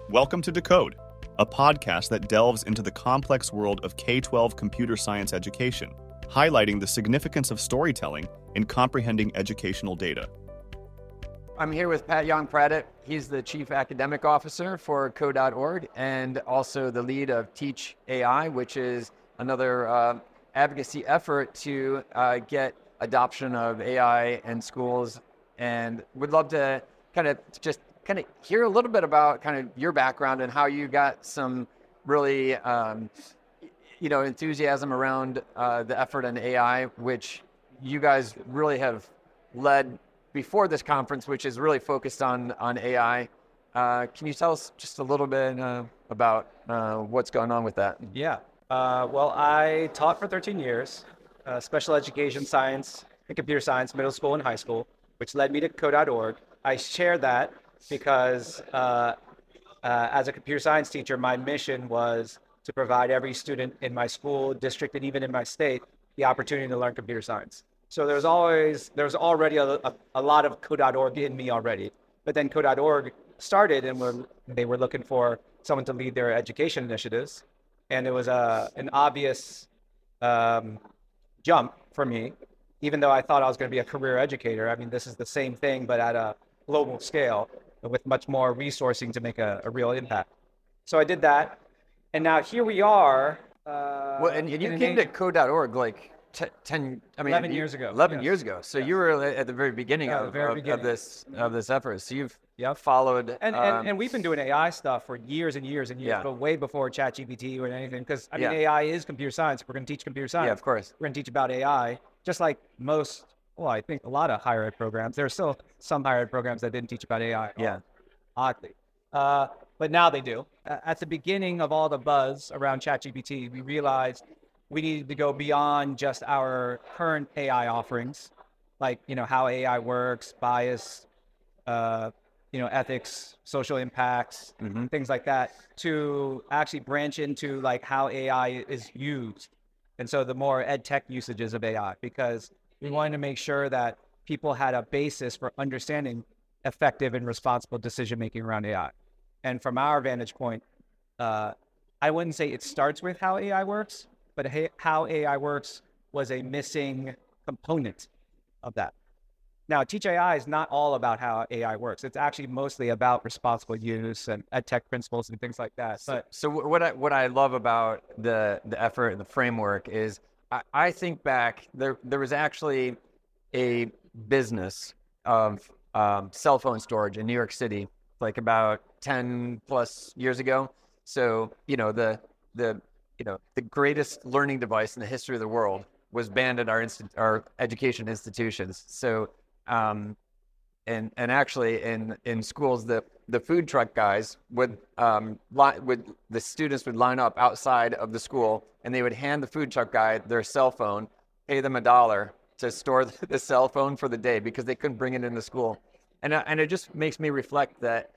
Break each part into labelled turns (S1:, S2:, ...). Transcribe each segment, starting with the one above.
S1: Welcome to Decode, a podcast that delves into the complex world of K-12 computer science education, highlighting the significance of storytelling in comprehending educational data.
S2: I'm here with Pat Young-Pradit. He's the Chief Academic Officer for Code.org and also the lead of Teach AI, which is another advocacy effort to get adoption of AI in schools. And would love to kind of hear a little bit about kind of your background and how you got some really, enthusiasm around the effort in AI, which you guys really have led before this conference, which is really focused on AI. Can you tell us just a little bit about what's going on with that?
S3: Yeah. Well, I taught for 13 years, special education science and computer science, middle school and high school, which led me to Code.org. I share that because as a computer science teacher, my mission was to provide every student in my school, district, and even in my state the opportunity to learn computer science. So there's already a lot of Code.org in me already. But then Code.org started and they were looking for someone to lead their education initiatives. And it was an obvious jump for me, even though I thought I was going to be a career educator. I mean, this is the same thing, but at a global scale with much more resourcing to make a real impact. So I did that. And now here we are.
S2: And you came to Code.org like
S3: 11 years ago.
S2: 11 years ago. So you were at the very beginning of this effort. So you've followed.
S3: And we've been doing AI stuff for years and years and years, but way before ChatGPT or anything. Because I mean, AI is computer science. We're going to teach computer science.
S2: Yeah, of course.
S3: We're going to teach about AI, just like I think a lot of higher ed programs. There are still some higher ed programs that didn't teach about AI.
S2: Yeah.
S3: Oddly. But now they do. At the beginning of all the buzz around ChatGPT, we realized we needed to go beyond just our current AI offerings, like, how AI works, bias, ethics, social impacts, things like that, to actually branch into like how AI is used. And so the more ed tech usages of AI, because we wanted to make sure that people had a basis for understanding effective and responsible decision-making around AI. And from our vantage point, I wouldn't say it starts with how AI works, but how AI works was a missing component of that. Now, Teach AI is not all about how AI works. It's actually mostly about responsible use and ed tech principles and things like that.
S2: So what I love about the effort and the framework is I think back, there was actually a business of cell phone storage in New York City, like about 10 plus years ago. So, the greatest learning device in the history of the world was banned at our education institutions. So, and actually in schools, the food truck guys the students would line up outside of the school, and they would hand the food truck guy their cell phone, pay them $1 to store the cell phone for the day because they couldn't bring it into school. And it just makes me reflect that,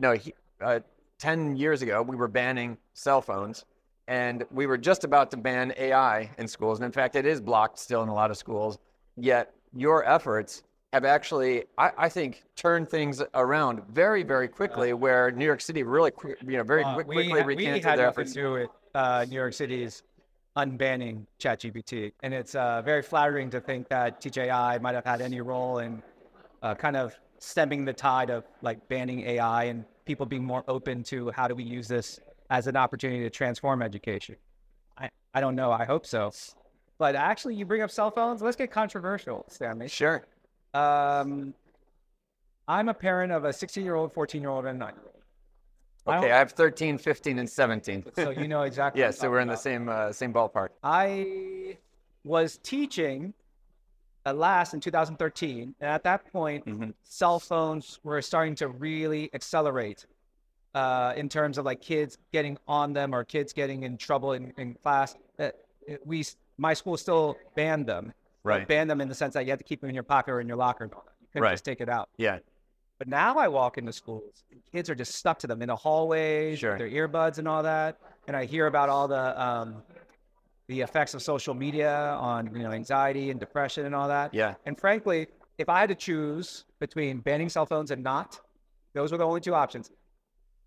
S2: 10 years ago, we were banning cell phones, and we were just about to ban AI in schools. And in fact, it is blocked still in a lot of schools. Yet your efforts have actually, I think, turned things around very, very quickly, where New York City really, quickly recanted their efforts.
S3: We had nothing to do with New York City's unbanning ChatGPT. And it's very flattering to think that Teach AI might have had any role in kind of stemming the tide of like banning AI and people being more open to how do we use this as an opportunity to transform education. I don't know. I hope so. But actually, you bring up cell phones. Let's get controversial, Stanley.
S2: Sure.
S3: I'm a parent of a 16-year-old, 14-year-old, and a 9-year-old.
S2: Okay, I have 13, 15, and 17.
S3: So you know exactly.
S2: Yeah, so we're in the same ballpark.
S3: I was teaching last in 2013, and at that point, cell phones were starting to really accelerate in terms of like kids getting on them or kids getting in trouble in class. My school still banned them.
S2: Right.
S3: Banned them in the sense that you had to keep them in your pocket or in your locker. You couldn't just take it out.
S2: Yeah.
S3: But now I walk into schools, and kids are just stuck to them in the hallways, with their earbuds and all that. And I hear about all the effects of social media on anxiety and depression and all that.
S2: Yeah.
S3: And frankly, if I had to choose between banning cell phones and not, those were the only two options.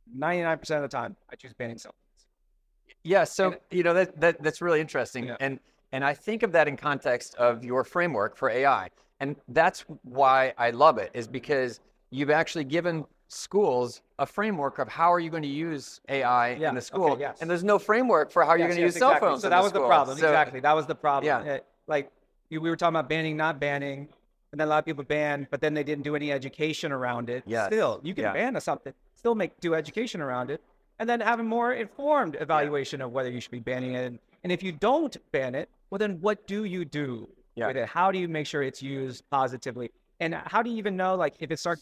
S3: 99% of the time, I choose banning cell phones.
S2: Yeah, so that's really interesting,
S3: Yeah.
S2: and I think of that in context of your framework for AI, and that's why I love it, is because you've actually given schools a framework of how are you going to use AI
S3: Yeah,
S2: in the school,
S3: okay, yes.
S2: and there's no framework for how you're going to use cell
S3: exactly.
S2: phones.
S3: So
S2: in
S3: that
S2: the
S3: was the
S2: school.
S3: problem.
S2: So-
S3: Exactly, that was the problem.
S2: Yeah.
S3: Like we were talking about banning, not banning, and then a lot of people banned, but then they didn't do any education around it.
S2: Yes.
S3: Still, you can
S2: Yeah.
S3: ban something, still do education around it, and then have a more informed evaluation of whether you should be banning it. And if you don't ban it, well, then what do you do
S2: Yeah.
S3: with it? How do you make sure it's used positively? And how do you even know, like, if it starts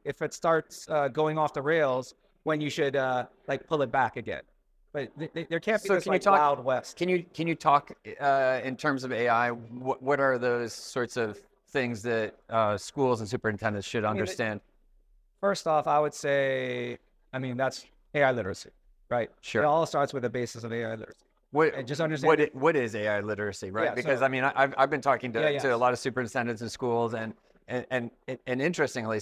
S3: going off the rails, when you should like pull it back again? But there can't be
S2: So
S3: this
S2: can you
S3: like
S2: talk-
S3: Wild West.
S2: Can you talk in terms of AI? What are those sorts of things that schools and superintendents should understand?
S3: First off, I would say, I mean, that's AI literacy, right?
S2: Sure.
S3: It all starts with the basis of AI literacy.
S2: What,
S3: And just understand
S2: what is AI literacy, right?
S3: Yeah,
S2: Because
S3: so-
S2: I mean, I've been talking to,
S3: Yeah, yes.
S2: to a lot of superintendents in schools, and interestingly,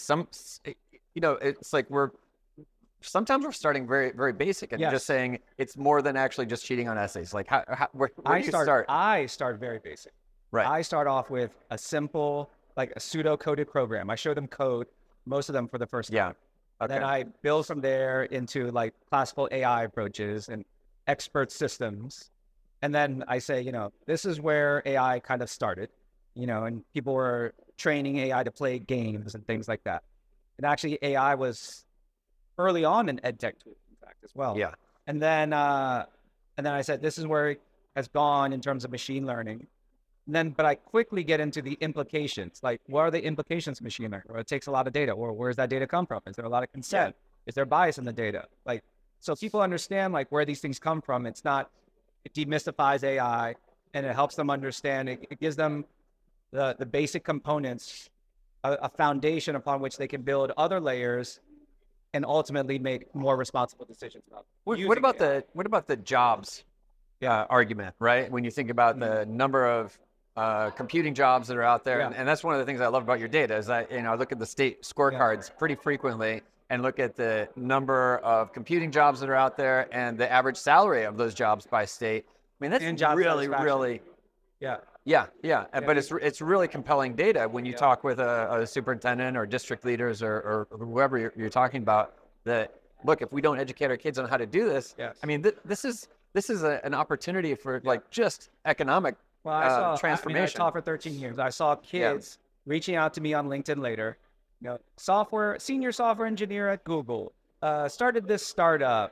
S2: it's like sometimes we're starting very very basic and
S3: Yes.
S2: just saying it's more than actually just cheating on essays. Like where do you start?
S3: I start very basic.
S2: Right.
S3: I start off with a simple, like a pseudo-coded program. I show them code, most of them for the first time.
S2: Yeah. Okay.
S3: Then I build from there into like classical AI approaches and expert systems. And then I say, this is where AI kind of started, and people were training AI to play games and things like that. And actually AI was early on an ed tech tool, in fact, as well.
S2: Yeah.
S3: And then I said, this is where it has gone in terms of machine learning. But I quickly get into the implications. Like, what are the implications of machine learning? Or it takes a lot of data. Or where does that data come from? Is there a lot of consent? Is there bias in the data? Like, so people understand like where these things come from. It demystifies AI, and it helps them understand. It gives them the basic components, a foundation upon which they can build other layers, and ultimately make more responsible decisions about.
S2: What about the jobs argument, right? When you think about the number of computing jobs that are out there,
S3: Yeah.
S2: and that's one of the things I love about your data is I look at the state scorecards pretty frequently and look at the number of computing jobs that are out there and the average salary of those jobs by state. I mean, that's
S3: And job
S2: really,
S3: satisfaction.
S2: really,
S3: Yeah.
S2: but it's really compelling data when you talk with a superintendent or district leaders or whoever you're talking about. That look, if we don't educate our kids on how to do this,
S3: Yes.
S2: I mean, this is an opportunity for like just economic
S3: Well, I
S2: transformation.
S3: taught for 13 years. I saw kids reaching out to me on LinkedIn later. Senior software engineer at Google, started this startup.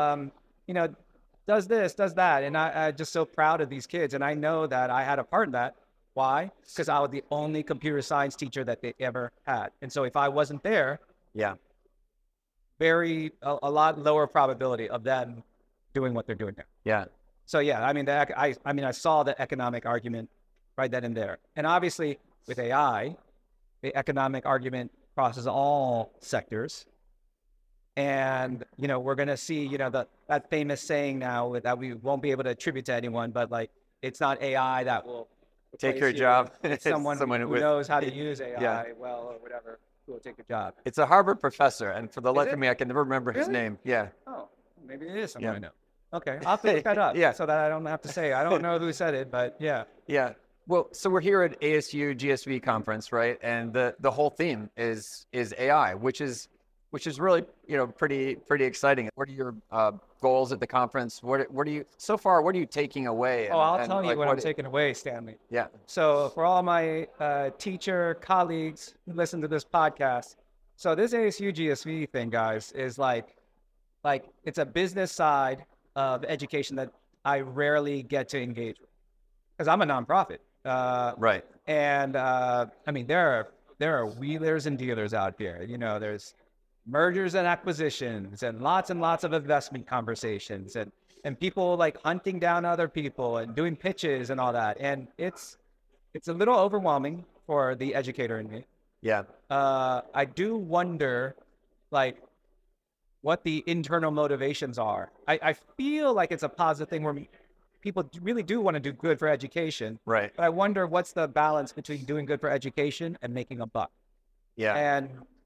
S3: Does this, does that, and I'm just so proud of these kids. And I know that I had a part in that. Why? Because I was the only computer science teacher that they ever had. And so if I wasn't there,
S2: Yeah.
S3: a lot lower probability of them doing what they're doing now.
S2: Yeah.
S3: So yeah, I mean, I saw the economic argument right then and there. And obviously with AI, the economic argument crosses all sectors. And, we're going to see, that famous saying now that we won't be able to attribute to anyone, but like, it's not AI that will
S2: Take
S3: replace
S2: your
S3: you.
S2: job.
S3: It's someone who
S2: with-
S3: knows how to use AI
S2: Yeah.
S3: well or whatever who will take your job.
S2: It's a Harvard professor, and for the life
S3: it?
S2: of me, I can never remember his
S3: Really?
S2: name. Yeah.
S3: Oh, maybe it is someone
S2: Yeah.
S3: I know. Okay, I'll have to look that up
S2: Yeah.
S3: so that I don't have to say, I don't know who said it, but yeah.
S2: Yeah. Well, so we're here at ASU GSV conference, right? And the whole theme is AI, which is really pretty exciting. What are your goals at the conference? What are you taking away?
S3: Oh, I'll
S2: and,
S3: tell you
S2: like,
S3: what I'm taking away, Stanley.
S2: Yeah.
S3: So for all my teacher colleagues who listen to this podcast, so this ASU GSV thing, guys, is like it's a business side of education that I rarely get to engage with because I'm a nonprofit.
S2: Right.
S3: And I mean, there are wheelers and dealers out here. There's mergers and acquisitions and lots of investment conversations and people like hunting down other people and doing pitches and all that. And it's a little overwhelming for the educator in me.
S2: Yeah.
S3: I do wonder, like, what the internal motivations are. I feel like it's a positive thing where people really do want to do good for education.
S2: Right.
S3: But I wonder what's the balance between doing good for education and making a buck.
S2: Yeah.
S3: And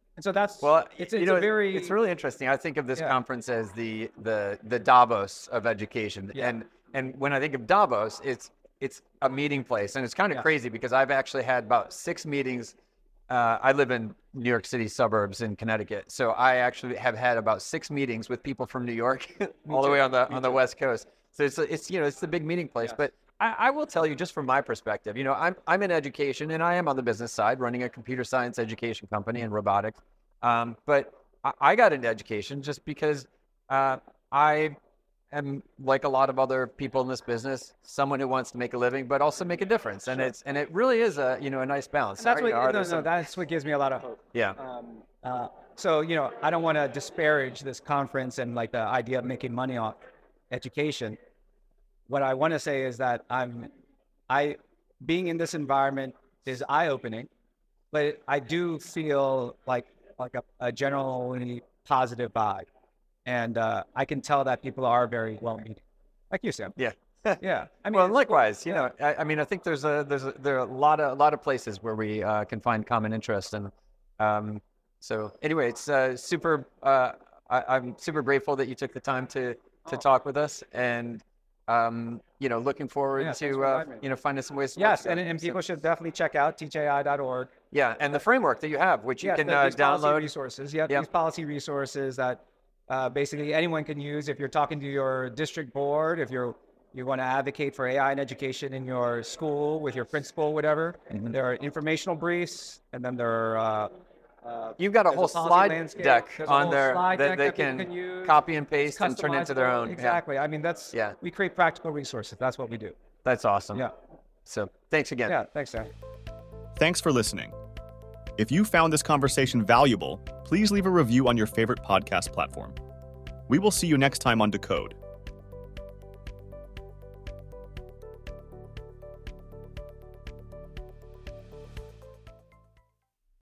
S3: And so that's
S2: Well,
S3: it's
S2: you know,
S3: a very
S2: it's really interesting. I think of this
S3: Yeah.
S2: conference as the Davos of education,
S3: Yeah.
S2: and when I think of Davos, it's a meeting place, and it's kind of
S3: Yeah.
S2: crazy because I've actually had about 6 meetings. I live in New York City suburbs in Connecticut, so I actually have had about 6 meetings with people from New York, all the
S3: too.
S2: way on
S3: Me
S2: the
S3: too.
S2: West Coast. So it's you know, it's the big meeting place.
S3: Yes.
S2: But I will tell you, just from my perspective, you know, I'm in education, and I am on the business side, running a computer science education company and robotics. But I got into education just because I am, like a lot of other people in this business, someone who wants to make a living but also make a difference, and it really is a nice balance.
S3: And that's
S2: Sorry,
S3: what
S2: are
S3: no,
S2: there
S3: no,
S2: some-
S3: that's what gives me a lot of hope.
S2: yeah.
S3: So I don't want to disparage this conference and like the idea of making money off education. What I want to say is that being in this environment is eye-opening, but I do feel like a generally positive vibe, and I can tell that people are very well-meaning, like you, Sam.
S2: Yeah.
S3: Yeah, I mean,
S2: Well,
S3: it's-
S2: likewise, you
S3: yeah.
S2: know, I mean, I think there are a lot of places where we can find common interest, and so anyway, it's super. I'm super grateful that you took the time to talk with us, and looking forward
S3: Yeah, thanks for
S2: to
S3: inviting me.
S2: finding some ways to work
S3: Yes,
S2: together.
S3: and
S2: So-
S3: people should definitely check out tji.org.
S2: yeah, and the framework that you have, which you
S3: Yes,
S2: can
S3: these policy
S2: download.
S3: resources. Yeah,
S2: Yep.
S3: these policy resources that basically anyone can use if you're talking to your district board, if you want to advocate for AI in education in your school with your principal, whatever.
S2: Mm-hmm.
S3: There are informational briefs, and then there are
S2: You've got a
S3: there's
S2: whole
S3: policy
S2: slide
S3: landscape.
S2: deck
S3: There's a
S2: on
S3: whole
S2: there
S3: slide
S2: that
S3: deck
S2: they
S3: that people
S2: can
S3: use.
S2: copy and
S3: It's
S2: paste and turn into their
S3: customizable.
S2: own. Yeah,
S3: Exactly. I mean,
S2: Yeah.
S3: we create practical resources. That's what we do.
S2: that's awesome.
S3: Yeah.
S2: So thanks again.
S3: Yeah. Thanks, Sam.
S1: Thanks for listening. If you found this conversation valuable, please leave a review on your favorite podcast platform. We will see you next time on Decode.